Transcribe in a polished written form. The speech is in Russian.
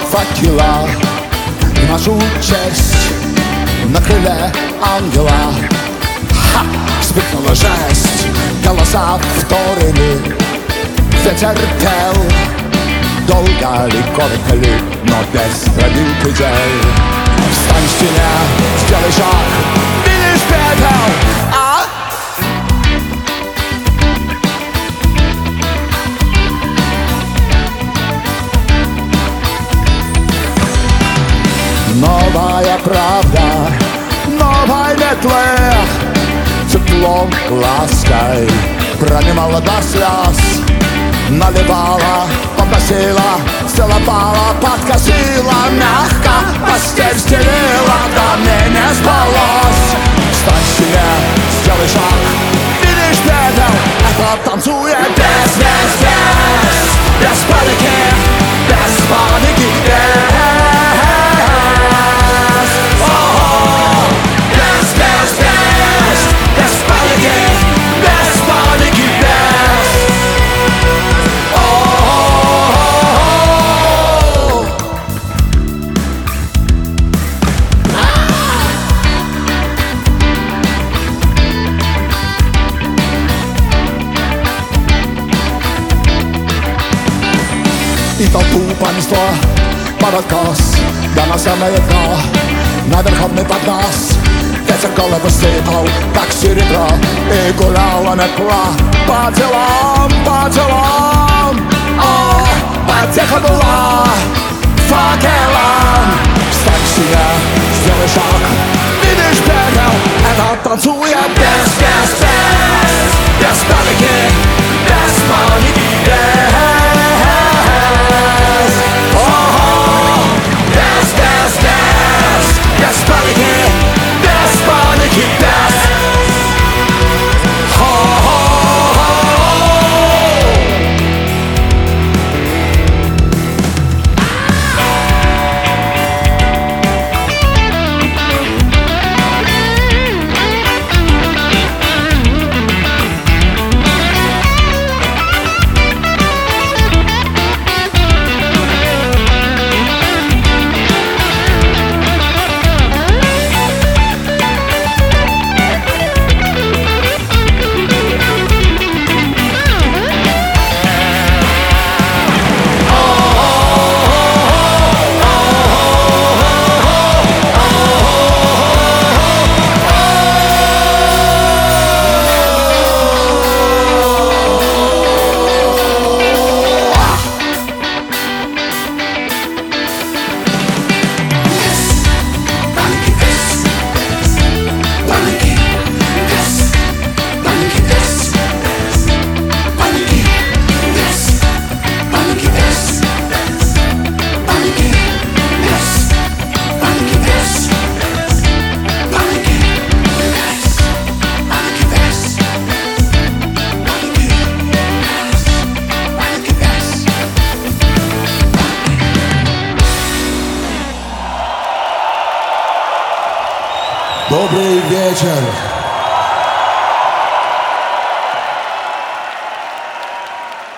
факела в нашу честь на крыле ангела. Ха! Вспыхнула жесть, голоса вторили. Ветер пел, долго ли, коротко ли, но без пробил цель. Встань в стене, сделай шаг, видишь пепел, а? Новая правда, новой метлы, теплом, лаской пронимала до слез. Наливала, подносила, целовала, подкосила, мягко постель стелила, да мне не спалось. Встань в стене, сделай шаг, видишь пепел, это танцует без паники, без паники, и толпу понесло под откос, да на самое дно, на верховный поднос. Ветер голову сыпал, как серебро, и гуляла метла по делам, по делам. О, потеха была факелом. Встань в стене, сделай шаг, видишь пепел, это танцует без паники, без паники, Добрый вечер.